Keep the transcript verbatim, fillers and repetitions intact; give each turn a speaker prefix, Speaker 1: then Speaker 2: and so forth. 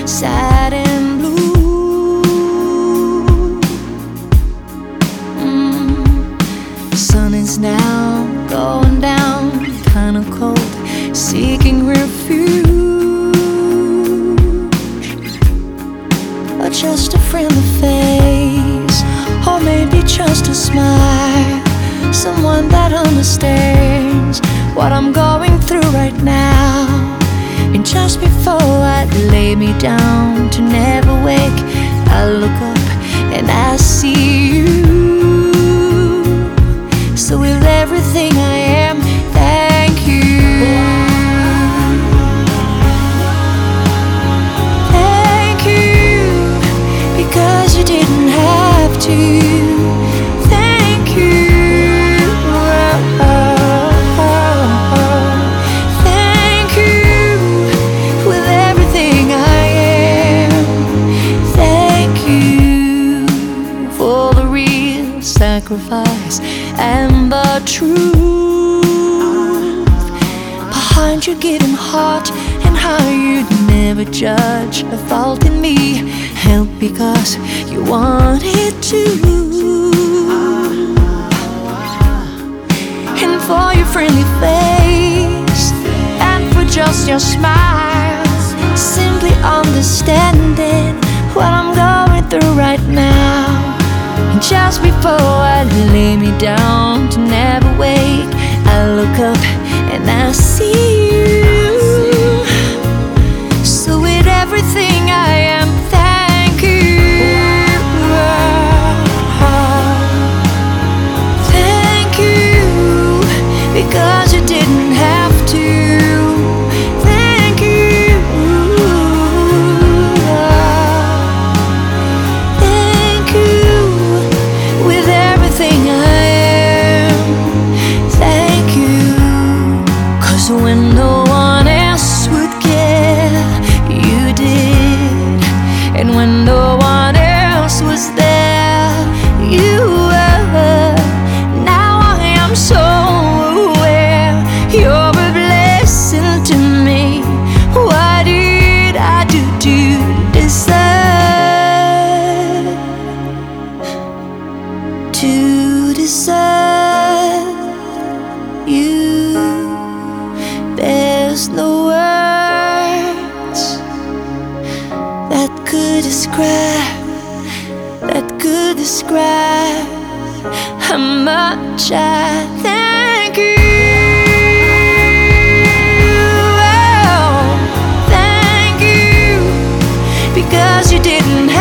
Speaker 1: sad and blue. mm. The sun is now going down, kinda cold, seeking refuge, or just a friendly face, or maybe just a smile, someone that understands what I'm going through right now. And just before I lay me down to never wake, I look up and I see you. So with everything I am, thank you. Thank you, because you didn't have to. Thank you. Thank you, with everything I am. Thank you for the real sacrifice and the truth behind your giving heart, and how you'd never judge a fault in me. Help because you wanted to, and for your friendly face, and for just your smile, simply understanding what I'm going through right now. And just before I lay me down to never wake, I look up and I see you. So with everything I am, thank you. Thank you, because you didn't have to. Thank you. Thank you, with everything I am. Thank you, 'cause when no one else would care, you did. And when no one else was there, you were. Now I am so aware you're a blessing to me. What did I do to deserve, to deserve you? There's no words that could describe, that could describe how much I thank you. Oh, thank you, because you didn't